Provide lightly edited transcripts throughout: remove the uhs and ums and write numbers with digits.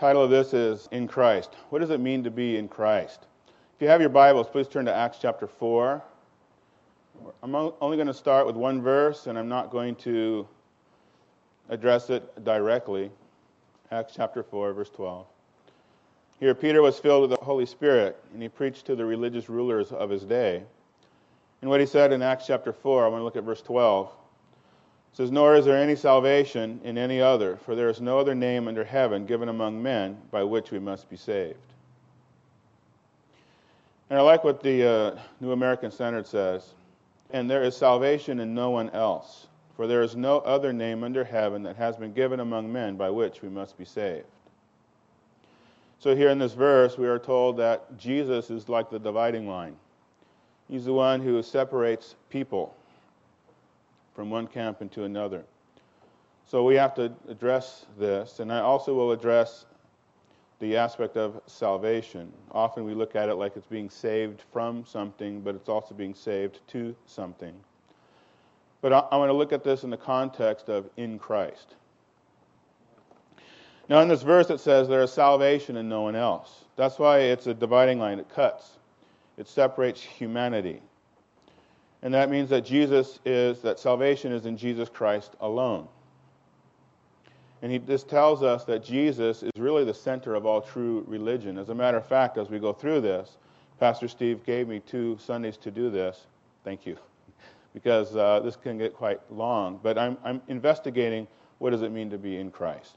title of this is In Christ. What does it mean to be in Christ? If you have your Bibles, please turn to Acts chapter 4. I'm only going to start with one verse, and I'm not going to address it directly. Acts chapter 4, verse 12. Here Peter was filled with the Holy Spirit, and he preached to the religious rulers of his day. And what he said in Acts chapter 4, I want to look at verse 12. It says, "Nor is there any salvation in any other, for there is no other name under heaven given among men by which we must be saved." And I like what the New American Standard says. "And there is salvation in no one else, for there is no other name under heaven that has been given among men by which we must be saved." So here in this verse, we are told that Jesus is like the dividing line. He's the one who separates people from one camp into another. So we have to address this, and I also will address the aspect of salvation. Often we look at it like it's being saved from something, but it's also being saved to something. But I want to look at this in the context of in Christ. Now in this verse it says there is salvation in no one else. That's why it's a dividing line. It cuts. It separates humanity. And that means that that salvation is in Jesus Christ alone. And this tells us that Jesus is really the center of all true religion. As a matter of fact, as we go through this, Pastor Steve gave me 2 Sundays to do this. Thank you. Because this can get quite long. But I'm investigating what does it mean to be in Christ.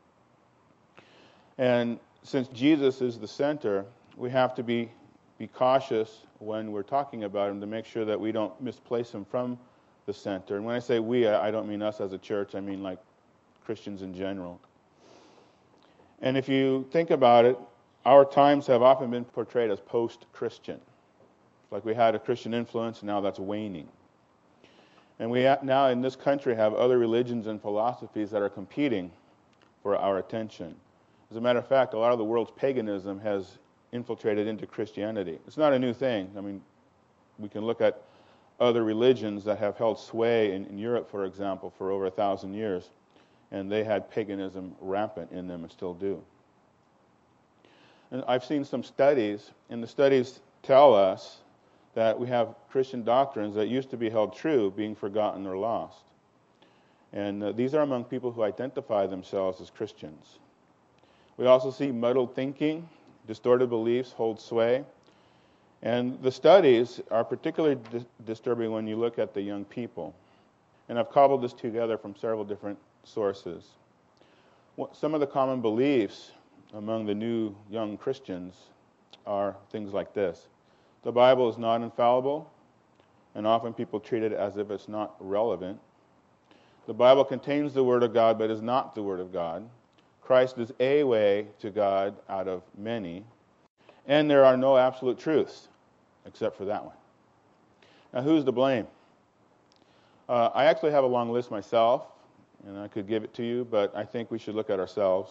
And since Jesus is the center, we have to be cautious when we're talking about him to make sure that we don't misplace him from the center. And when I say we, I don't mean us as a church. I mean like Christians in general. And if you think about it, our times have often been portrayed as post-Christian. It's like we had a Christian influence, and now that's waning. And we now in this country have other religions and philosophies that are competing for our attention. As a matter of fact, a lot of the world's paganism has infiltrated into Christianity. It's not a new thing. I mean, we can look at other religions that have held sway in Europe, for example, for over 1,000 years, and they had paganism rampant in them and still do. And I've seen some studies, and the studies tell us that we have Christian doctrines that used to be held true being forgotten or lost. And these are among people who identify themselves as Christians. We also see muddled thinking, distorted beliefs hold sway. And the studies are particularly disturbing when you look at the young people. And I've cobbled this together from several different sources. Some of the common beliefs among the new young Christians are things like this. The Bible is not infallible, and often people treat it as if it's not relevant. The Bible contains the Word of God, but is not the Word of God. Christ is a way to God out of many. And there are no absolute truths, except for that one. Now, who's to blame? I actually have a long list myself, and I could give it to you, but I think we should look at ourselves.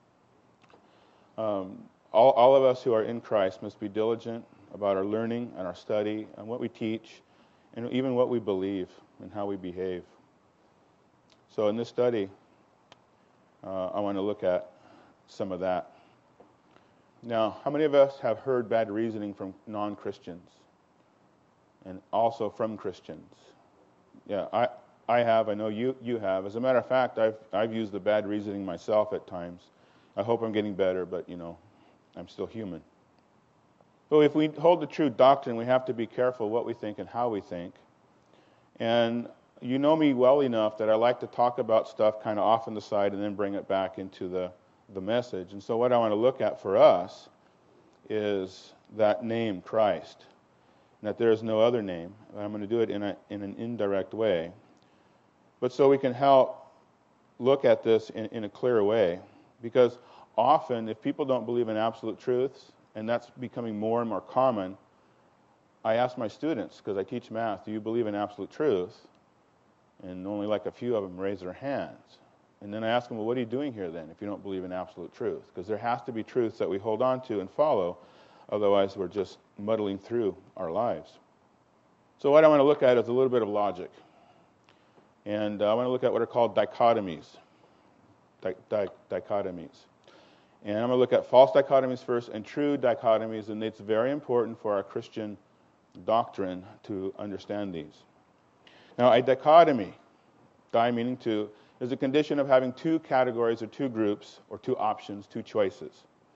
All of us who are in Christ must be diligent about our learning and our study and what we teach, and even what we believe and how we behave. So in this study, I want to look at some of that. Now, how many of us have heard bad reasoning from non-Christians and also from Christians? Yeah, I have. I know you have. As a matter of fact, I've used the bad reasoning myself at times. I hope I'm getting better, but, I'm still human. So if we hold the true doctrine, we have to be careful what we think and how we think. And you know me well enough that I like to talk about stuff kind of off on the side and then bring it back into the message. And so what I want to look at for us is that name, Christ, and that there is no other name. And I'm going to do it in an indirect way. But so we can help look at this in a clear way. Because often, if people don't believe in absolute truths, and that's becoming more and more common, I ask my students, because I teach math, do you believe in absolute truth? And only like a few of them raise their hands. And then I ask them, well, what are you doing here then if you don't believe in absolute truth? Because there has to be truths that we hold on to and follow, otherwise we're just muddling through our lives. So what I want to look at is a little bit of logic. And I want to look at what are called dichotomies. Dichotomies. And I'm going to look at false dichotomies first and true dichotomies, and it's very important for our Christian doctrine to understand these. Now, a dichotomy, di meaning two, is a condition of having two categories or two groups or two options, two choices.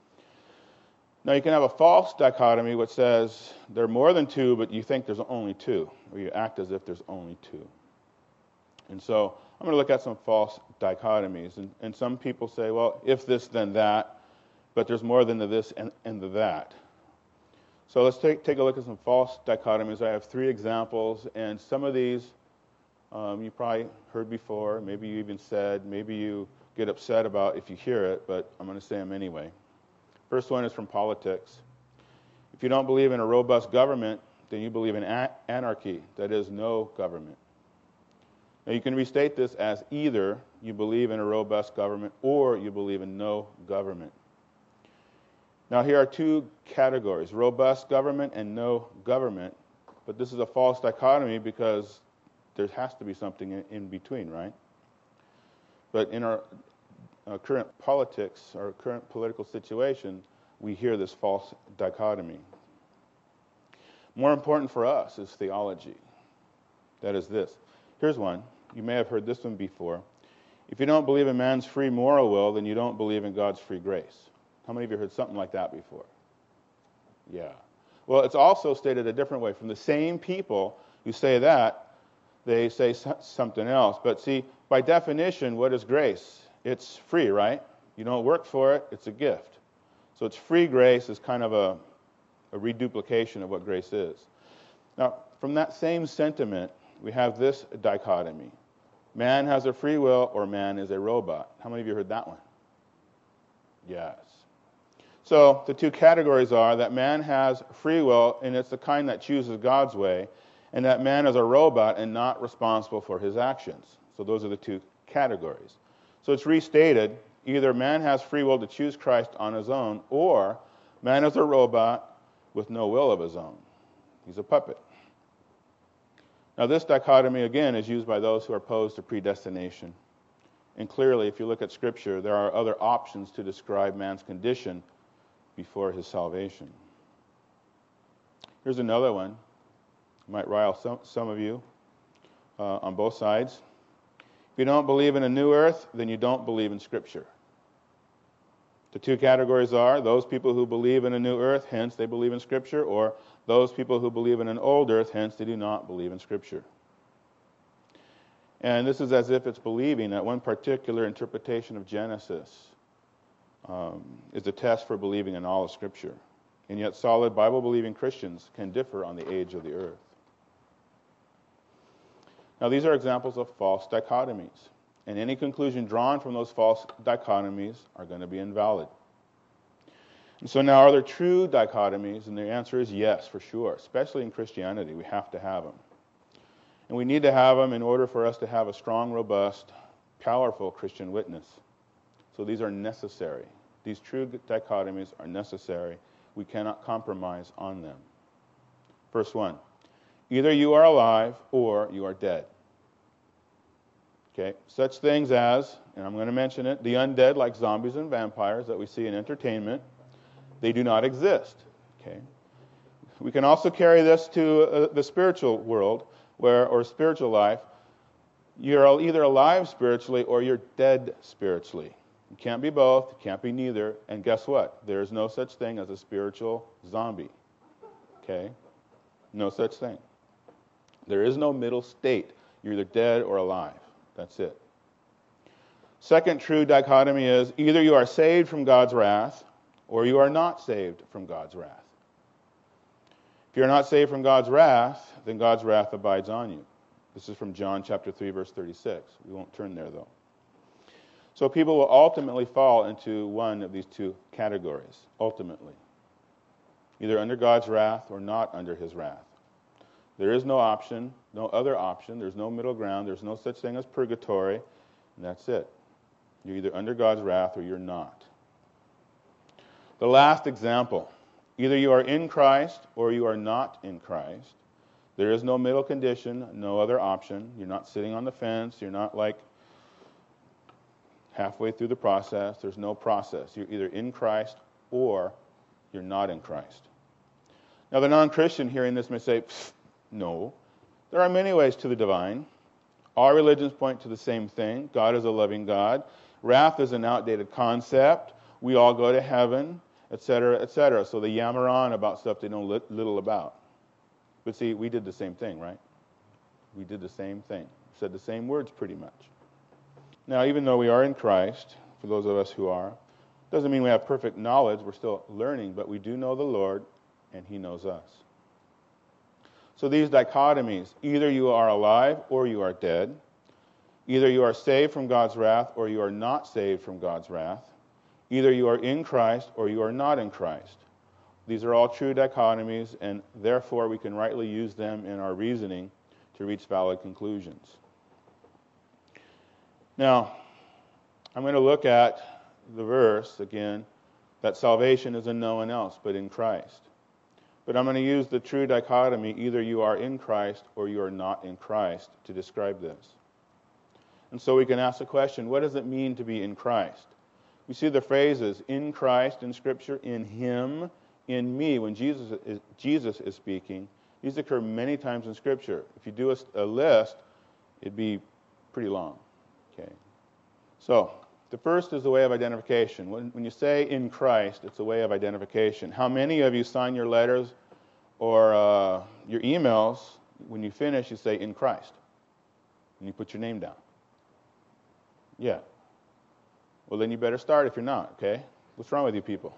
Now, you can have a false dichotomy which says there are more than two, but you think there's only two, or you act as if there's only two. And so I'm going to look at some false dichotomies. And some people say, well, if this, then that, but there's more than the this and the that. So let's take a look at some false dichotomies. I have 3 examples, and some of these you probably heard before, maybe you even said, maybe you get upset about if you hear it, but I'm going to say them anyway. First one is from politics. If you don't believe in a robust government, then you believe in anarchy, that is, no government. Now you can restate this as either you believe in a robust government or you believe in no government. Now here are 2 categories, robust government and no government, but this is a false dichotomy because there has to be something in between, right? But in our current politics, our current political situation, we hear this false dichotomy. More important for us is theology. That is this. Here's one. You may have heard this one before. If you don't believe in man's free moral will, then you don't believe in God's free grace. How many of you heard something like that before? Yeah. Well, it's also stated a different way. From the same people who say that, they say something else. But see, by definition, what is grace? It's free, right? You don't work for it. It's a gift. So it's free grace is kind of a reduplication of what grace is. Now, from that same sentiment, we have this dichotomy. Man has a free will or man is a robot. How many of you heard that one? Yes. So the 2 categories are that man has free will, and it's the kind that chooses God's way, and that man is a robot and not responsible for his actions. So those are the 2 categories. So it's restated, either man has free will to choose Christ on his own, or man is a robot with no will of his own. He's a puppet. Now this dichotomy, again, is used by those who are opposed to predestination. And clearly, if you look at Scripture, there are other options to describe man's condition before his salvation. Here's another one. It might rile some of you on both sides. If you don't believe in a new earth, then you don't believe in Scripture. The 2 categories are those people who believe in a new earth, hence they believe in Scripture, or those people who believe in an old earth, hence they do not believe in Scripture. And this is as if it's believing that one particular interpretation of Genesis is a test for believing in all of Scripture. And yet solid Bible-believing Christians can differ on the age of the earth. Now these are examples of false dichotomies. And any conclusion drawn from those false dichotomies are going to be invalid. And so now, are there true dichotomies? And the answer is yes, for sure. Especially in Christianity, we have to have them. And we need to have them in order for us to have a strong, robust, powerful Christian witness. So these are necessary. These true dichotomies are necessary. We cannot compromise on them. First one, either you are alive or you are dead. Okay, such things as, and I'm going to mention it, the undead like zombies and vampires that we see in entertainment, they do not exist. Okay, we can also carry this to the spiritual world, or spiritual life. You're either alive spiritually or you're dead spiritually. You can't be both, you can't be neither, and guess what? There's no such thing as a spiritual zombie. Okay, no such thing. There is no middle state. You're either dead or alive. That's it. Second true dichotomy is either you are saved from God's wrath or you are not saved from God's wrath. If you're not saved from God's wrath, then God's wrath abides on you. This is from John chapter 3, verse 36. We won't turn there, though. So people will ultimately fall into one of these 2 categories, ultimately. Either under God's wrath or not under his wrath. There is no option, no other option. There's no middle ground. There's no such thing as purgatory. And that's it. You're either under God's wrath or you're not. The last example. Either you are in Christ or you are not in Christ. There is no middle condition, no other option. You're not sitting on the fence. You're not like halfway through the process. There's no process. You're either in Christ or you're not in Christ. Now, the non-Christian hearing this may say, no, there are many ways to the divine. All religions point to the same thing. God is a loving God. Wrath is an outdated concept. We all go to heaven, etc., etc. So they yammer on about stuff they know little about. But see, we did the same thing, right? We did the same thing. Said the same words pretty much. Now, even though we are in Christ, for those of us who are, doesn't mean we have perfect knowledge. We're still learning, but we do know the Lord, and He knows us. So these dichotomies, either you are alive or you are dead. Either you are saved from God's wrath or you are not saved from God's wrath. Either you are in Christ or you are not in Christ. These are all true dichotomies, and therefore we can rightly use them in our reasoning to reach valid conclusions. Now, I'm going to look at the verse again, that salvation is in no one else but in Christ. But I'm going to use the true dichotomy, either you are in Christ or you are not in Christ, to describe this. And so we can ask the question, what does it mean to be in Christ? We see the phrases in Christ in Scripture, in Him, in me. When Jesus is speaking, these occur many times in Scripture. If you do a list, it'd be pretty long. Okay. So the first is the way of identification. When you say in Christ, it's a way of identification. How many of you sign your letters or your emails, when you finish, you say in Christ, and you put your name down? Yeah. Well, then you better start if you're not, okay? What's wrong with you people?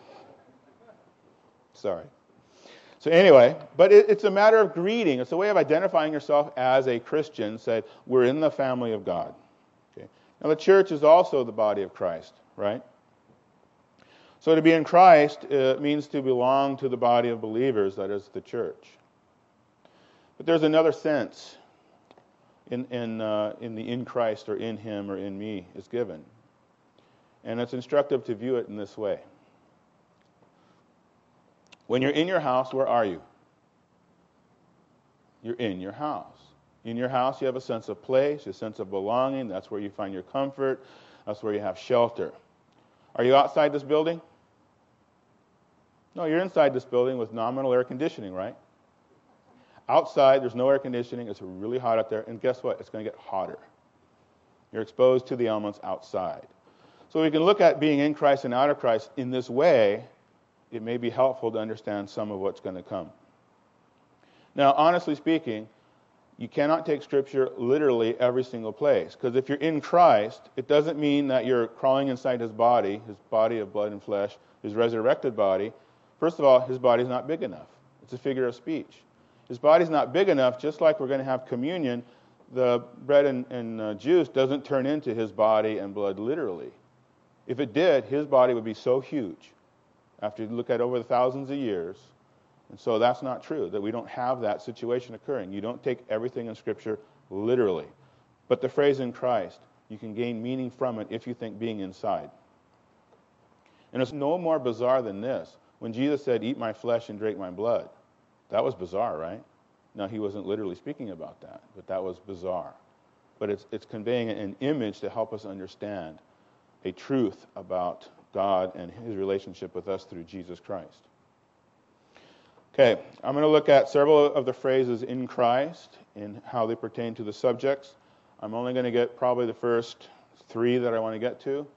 Sorry. So anyway, but it's a matter of greeting. It's a way of identifying yourself as a Christian. Say, we're in the family of God. Okay. Now, the church is also the body of Christ, right? So to be in Christ means to belong to the body of believers, that is the church. But there's another sense in the in Christ or in Him or in me is given. And it's instructive to view it in this way. When you're in your house, where are you? You're in your house. In your house, you have a sense of place, a sense of belonging. That's where you find your comfort. That's where you have shelter. Are you outside this building? No, you're inside this building with nominal air conditioning, right? Outside, there's no air conditioning. It's really hot out there. And guess what? It's going to get hotter. You're exposed to the elements outside. So we can look at being in Christ and out of Christ in this way. It may be helpful to understand some of what's going to come. Now, honestly speaking, you cannot take Scripture literally every single place. Because if you're in Christ, it doesn't mean that you're crawling inside His body of blood and flesh, His resurrected body. First of all, His body's not big enough. It's a figure of speech. His body's not big enough, just like we're going to have communion. The bread and juice doesn't turn into His body and blood literally. If it did, His body would be so huge after you look at over the thousands of years. And so that's not true, that we don't have that situation occurring. You don't take everything in Scripture literally. But the phrase in Christ, you can gain meaning from it if you think being inside. And it's no more bizarre than this. When Jesus said, eat my flesh and drink my blood, that was bizarre, right? Now, He wasn't literally speaking about that, but that was bizarre. But it's conveying an image to help us understand a truth about God and His relationship with us through Jesus Christ. Okay, I'm going to look at several of the phrases in Christ and how they pertain to the subjects. I'm only going to get probably the first 3 that I want to get to.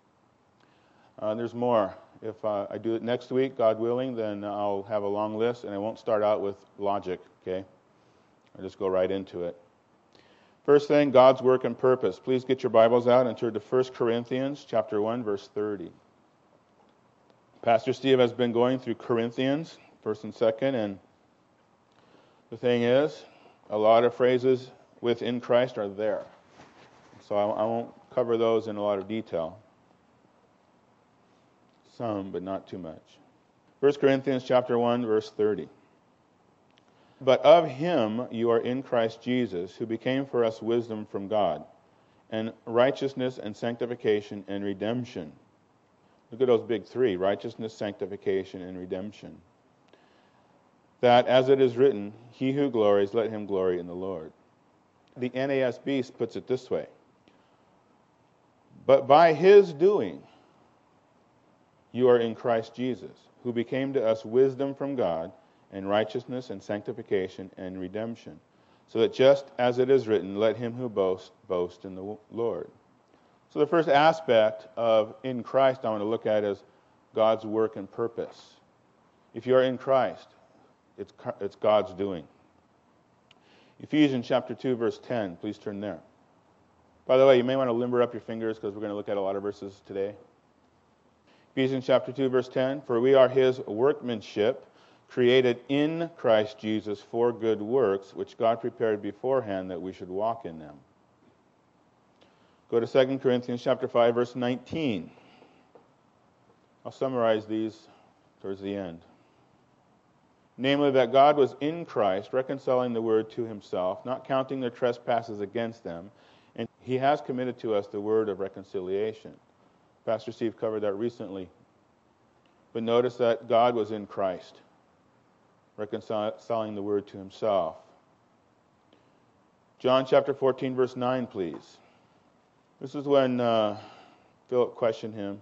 There's more. If I do it next week, God willing, then I'll have a long list, and I won't start out with logic, okay? I'll just go right into it. First thing, God's work and purpose. Please get your Bibles out and turn to 1 Corinthians chapter 1, verse 30. Pastor Steve has been going through Corinthians, 1st and 2nd, and the thing is, a lot of phrases within Christ are there. So I won't cover those in a lot of detail. Some, but not too much. 1 Corinthians chapter 1, verse 30. But of Him you are in Christ Jesus, who became for us wisdom from God, and righteousness and sanctification and redemption. Look at those big 3, righteousness, sanctification, and redemption. That, as it is written, he who glories, let him glory in the Lord. The NASB puts it this way. But by his doing, you are in Christ Jesus, who became to us wisdom from God, and righteousness and sanctification and redemption, so that just as it is written, let him who boasts, boast in the Lord. So the first aspect of in Christ I want to look at is God's work and purpose. If you are in Christ, it's God's doing. Ephesians chapter 2, verse 10. Please turn there. By the way, you may want to limber up your fingers because we're going to look at a lot of verses today. Ephesians chapter 2, verse 10. For we are his workmanship, created in Christ Jesus for good works, which God prepared beforehand that we should walk in them. Go to 2 Corinthians chapter 5, verse 19. I'll summarize these towards the end. Namely, that God was in Christ, reconciling the world to himself, not counting their trespasses against them, and he has committed to us the word of reconciliation. Pastor Steve covered that recently. But notice that God was in Christ, reconciling the word to himself. John chapter 14, verse 9, please. This is when Philip questioned him.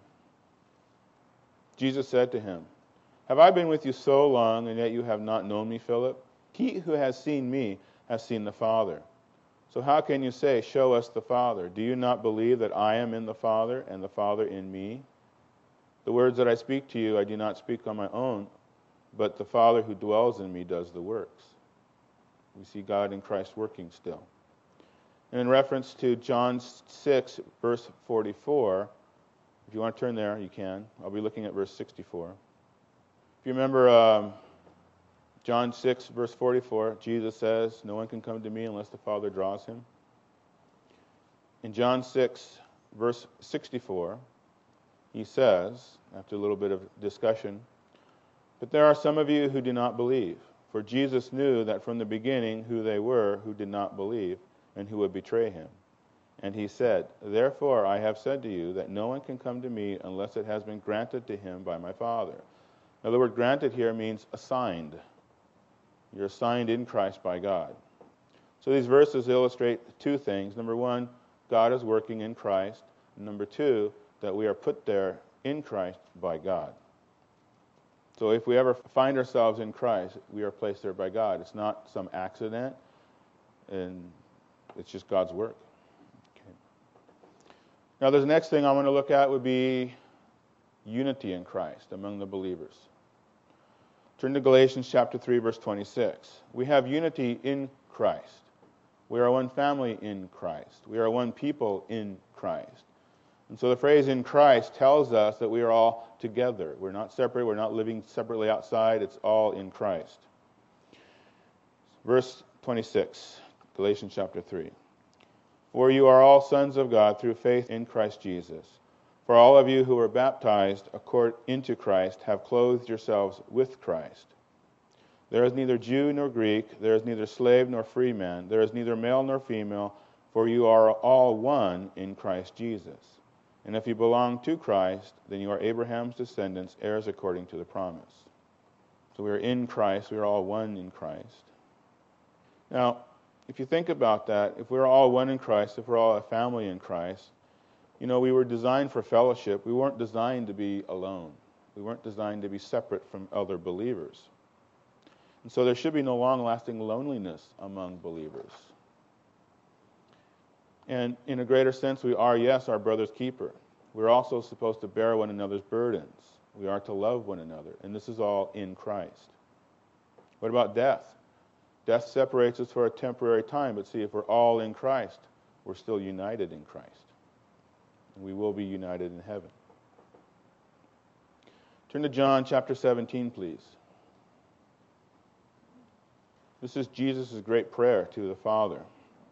Jesus said to him, have I been with you so long, and yet you have not known me, Philip? He who has seen me has seen the Father. So how can you say, show us the Father? Do you not believe that I am in the Father, and the Father in me? The words that I speak to you I do not speak on my own, but the Father who dwells in me does the works. We see God in Christ working still. And in reference to John 6, verse 44, if you want to turn there, you can. I'll be looking at verse 64. If you remember John 6, verse 44, Jesus says, no one can come to me unless the Father draws him. In John 6, verse 64, he says, after a little bit of discussion, but there are some of you who do not believe. For Jesus knew that from the beginning who they were who did not believe and who would betray him. And he said, therefore I have said to you that no one can come to me unless it has been granted to him by my Father. Now the word granted here means assigned. You're assigned in Christ by God. So these verses illustrate two things. Number one, God is working in Christ. Number two, that we are put there in Christ by God. So if we ever find ourselves in Christ, we are placed there by God. It's not some accident, and it's just God's work. Okay. Now the next thing I want to look at would be unity in Christ among the believers. Turn to Galatians chapter 3, verse 26. We have unity in Christ. We are one family in Christ. We are one people in Christ. And so the phrase in Christ tells us that we are all together. We're not separate. We're not living separately outside. It's all in Christ. Verse 26, Galatians chapter 3. For you are all sons of God through faith in Christ Jesus. For all of you who were baptized into Christ have clothed yourselves with Christ. There is neither Jew nor Greek, there is neither slave nor free man, there is neither male nor female, for you are all one in Christ Jesus. And if you belong to Christ, then you are Abraham's descendants, heirs according to the promise. So we are in Christ, we are all one in Christ. Now, if you think about that, if we're all one in Christ, if we're all a family in Christ, you know, we were designed for fellowship. We weren't designed to be alone. We weren't designed to be separate from other believers. And so there should be no long-lasting loneliness among believers. And in a greater sense, we are, yes, our brother's keeper. We're also supposed to bear one another's burdens. We are to love one another. And this is all in Christ. What about death? Death separates us for a temporary time. But see, if we're all in Christ, we're still united in Christ. We will be united in heaven. Turn to John chapter 17, please. This is Jesus' great prayer to the Father.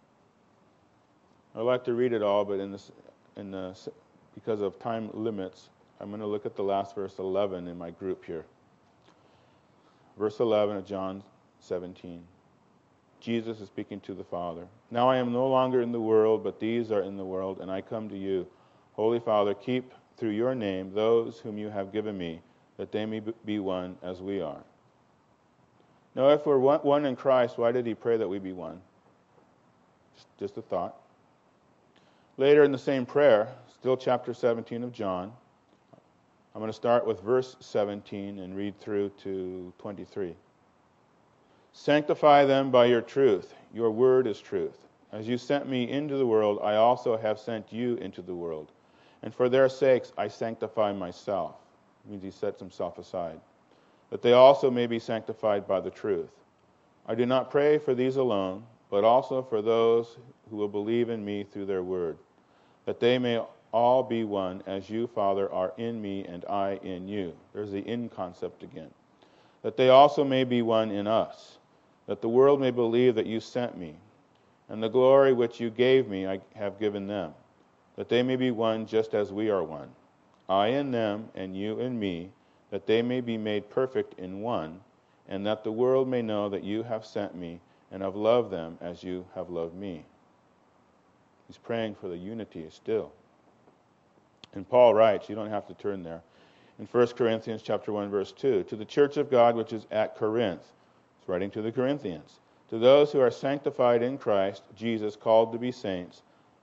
I'd like to read it all, but because of time limits, I'm going to look at the last verse 11 in my group here. Verse 11 of John 17. Jesus is speaking to the Father. Now I am no longer in the world, but these are in the world, and I come to you. Holy Father, keep through your name those whom you have given me, that they may be one as we are. Now, if we're one in Christ, why did he pray that we be one? Just a thought. Later in the same prayer, still chapter 17 of John. I'm going to start with verse 17 and read through to 23. Sanctify them by your truth. Your word is truth. As you sent me into the world, I also have sent you into the world. And for their sakes I sanctify myself. It means he sets himself aside. That they also may be sanctified by the truth. I do not pray for these alone, but also for those who will believe in me through their word, that they may all be one, as you, Father, are in me and I in you. There's the in concept again. That they also may be one in us, that the world may believe that you sent me, and the glory which you gave me I have given them, that they may be one just as we are one. I in them, and you in me, that they may be made perfect in one, and that the world may know that you have sent me, and have loved them as you have loved me. He's praying for the unity still. And Paul writes, you don't have to turn there, in 1 Corinthians chapter 1, verse 2, to the church of God which is at Corinth. He's writing to the Corinthians. To those who are sanctified in Christ Jesus, called to be saints,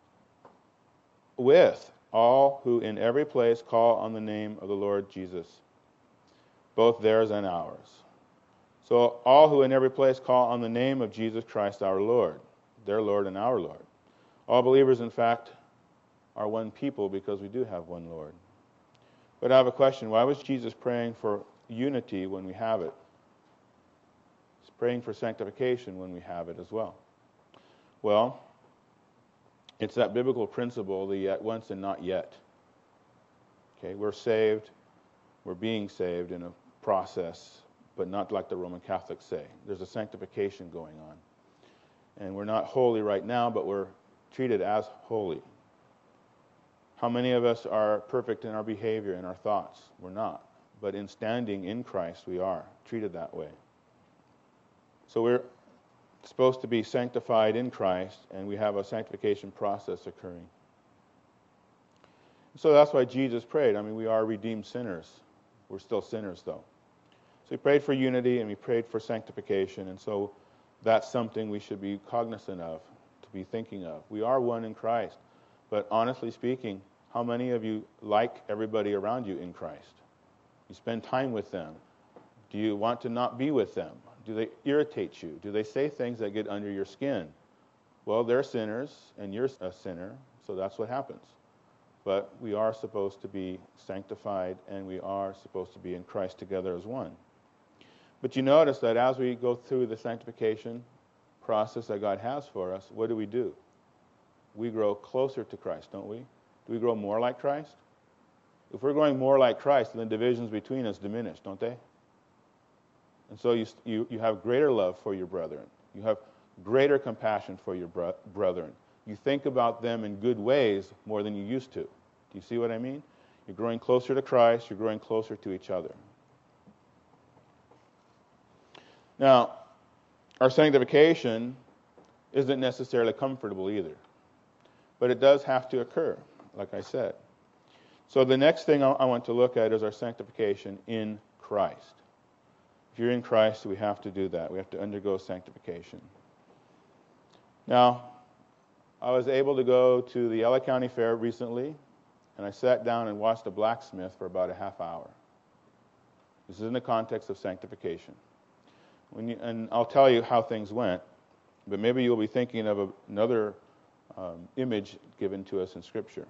with all who in every place call on the name of the Lord Jesus, both theirs and ours. So all who in every place call on the name of Jesus Christ our Lord, their Lord and our Lord. All believers, in fact, are one people because we do have one Lord. But I have a question. Why was Jesus praying for unity when we have it? He's praying for sanctification when we have it as well. Well, it's that biblical principle, the yet once and not yet. Okay, we're saved, we're being saved in a process, but not like the Roman Catholics say. There's a sanctification going on. And we're not holy right now, but we're treated as holy. How many of us are perfect in our behavior, in our thoughts? We're not. But in standing in Christ, we are treated that way. So we're supposed to be sanctified in Christ, and we have a sanctification process occurring. So that's why Jesus prayed. I mean, we are redeemed sinners. We're still sinners, though. So he prayed for unity, and we prayed for sanctification, and so that's something we should be cognizant of, to be thinking of. We are one in Christ. But honestly speaking, how many of you like everybody around you in Christ? You spend time with them. Do you want to not be with them? Do they irritate you? Do they say things that get under your skin? Well, they're sinners, and you're a sinner, so that's what happens. But we are supposed to be sanctified, and we are supposed to be in Christ together as one. But you notice that as we go through the sanctification process that God has for us, what do? We grow closer to Christ, don't we? Do we grow more like Christ? If we're growing more like Christ, then the divisions between us diminish, don't they? And so you have greater love for your brethren. You have greater compassion for your brethren. You think about them in good ways more than you used to. Do you see what I mean? You're growing closer to Christ. You're growing closer to each other. Now, our sanctification isn't necessarily comfortable either. But it does have to occur, like I said. So the next thing I want to look at is our sanctification in Christ. If you're in Christ, we have to do that. We have to undergo sanctification. Now, I was able to go to the LA County Fair recently, and I sat down and watched a blacksmith for about a half hour. This is in the context of sanctification. And I'll tell you how things went, but maybe you'll be thinking of another image given to us in Scripture.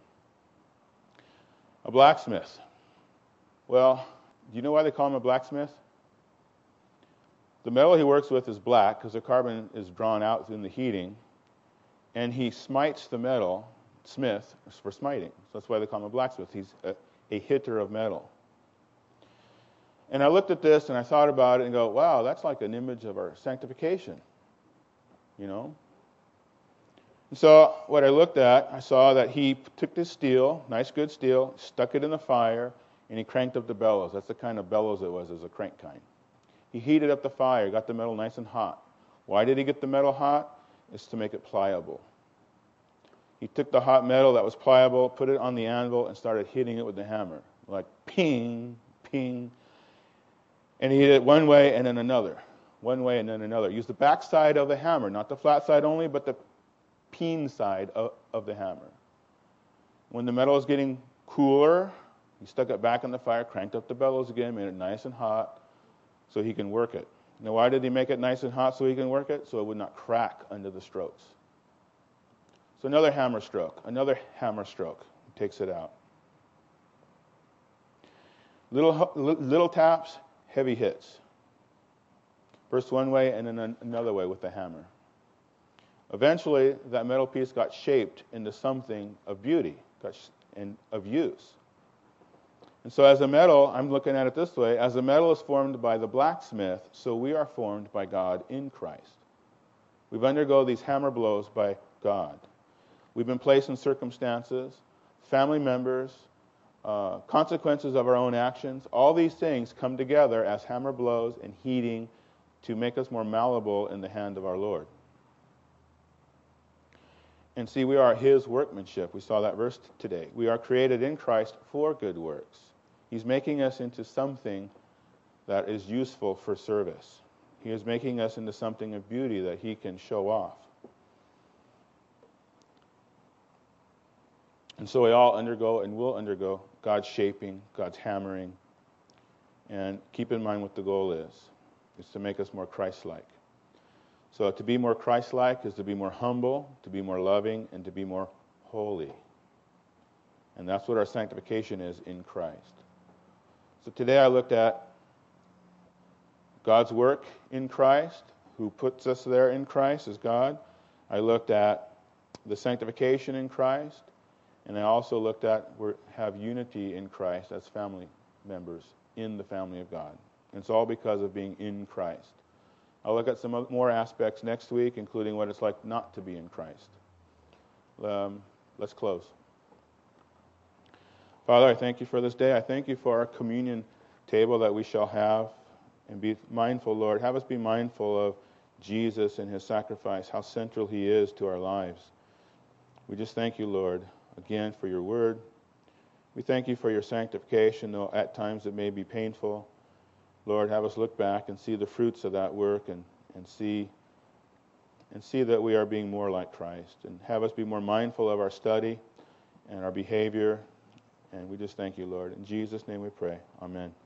A blacksmith. Well, do you know why they call him a blacksmith? The metal he works with is black because the carbon is drawn out in the heating, and he smites the metal, smith, for smiting. So that's why they call him a blacksmith. He's a hitter of metal. And I looked at this and I thought about it and go, wow, that's like an image of our sanctification, you know? And so what I looked at, I saw that he took this steel, nice good steel, stuck it in the fire, and he cranked up the bellows. That's the kind of bellows it was a crank kind. He heated up the fire, got the metal nice and hot. Why did he get the metal hot? It's to make it pliable. He took the hot metal that was pliable, put it on the anvil, and started hitting it with the hammer. Like ping, ping. And he hit it one way and then another. One way and then another. Use the back side of the hammer, not the flat side only, but the peen side of the hammer. When the metal is getting cooler, he stuck it back in the fire, cranked up the bellows again, made it nice and hot so he can work it. Now, why did he make it nice and hot so he can work it? So it would not crack under the strokes. So another hammer stroke. He takes it out. Little taps, heavy hits. First one way and then another way with the hammer. Eventually, that metal piece got shaped into something of beauty and of use. And so as a metal, I'm looking at it this way, as a metal is formed by the blacksmith, so we are formed by God in Christ. We've undergone these hammer blows by God. We've been placed in circumstances, family members, consequences of our own actions. All these things come together as hammer blows and heating to make us more malleable in the hand of our Lord. And see, we are His workmanship. We saw that verse today. We are created in Christ for good works. He's making us into something that is useful for service. He is making us into something of beauty that He can show off. And so we all undergo and will undergo God's shaping, God's hammering. And keep in mind what the goal is. It's to make us more Christ-like. So to be more Christ-like is to be more humble, to be more loving, and to be more holy. And that's what our sanctification is in Christ. So today I looked at God's work in Christ, who puts us there in Christ as God. I looked at the sanctification in Christ, and I also looked at we have unity in Christ as family members in the family of God. And it's all because of being in Christ. I'll look at some more aspects next week, including what it's like not to be in Christ. Let's close. Father, I thank you for this day. I thank you for our communion table that we shall have. And be mindful, Lord, have us be mindful of Jesus and His sacrifice, how central He is to our lives. We just thank you, Lord, again for your word. We thank you for your sanctification, though at times it may be painful. Lord, have us look back and see the fruits of that work and see that we are being more like Christ. And have us be more mindful of our study and our behavior. And we just thank you, Lord. In Jesus' name we pray. Amen.